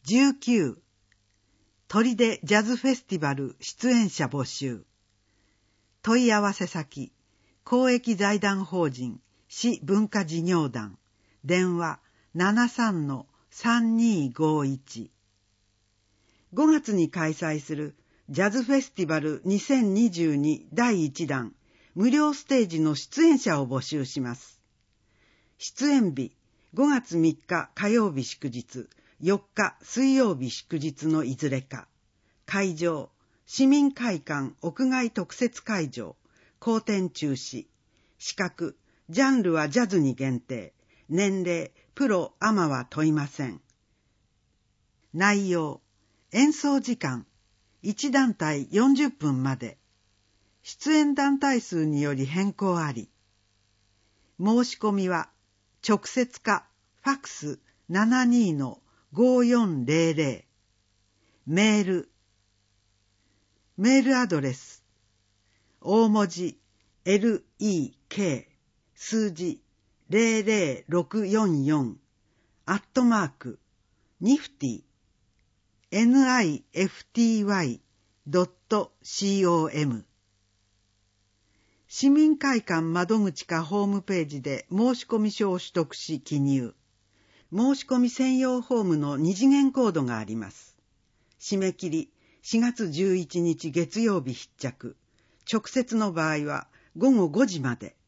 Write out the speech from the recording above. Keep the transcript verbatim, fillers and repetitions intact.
じゅうきゅう、砦ジャズフェスティバル出演者募集。問い合わせ先、公益財団法人市文化事業団、電話 ななさんのさんにーごいち。ごがつに開催するジャズフェスティバルにせんにじゅうにだいいちだん無料ステージの出演者を募集します。出演日、ごがつみっか火曜日祝日、よっか水曜日祝日のいずれか。会場、市民会館屋外特設会場、公展中止。資格、ジャンルはジャズに限定。年齢、プロ、アマは問いません。内容、演奏時間、いちだんたいよんじゅっぷんまで。出演団体数により変更あり。申し込みは、直接か、ファクス ななにーのごよんぜろぜろ。メール。メールアドレス。大文字 エルイーケー 数字ぜろぜろろくよんよんアットマークニフティ エヌアイエフティーワイ ドット コム 市民会館窓口かホームページで申し込み書を取得し記入。申し込み専用フォームの二次元コードがあります。締め切りしがつじゅういちにち月曜日必着。直接の場合はごごごじまで。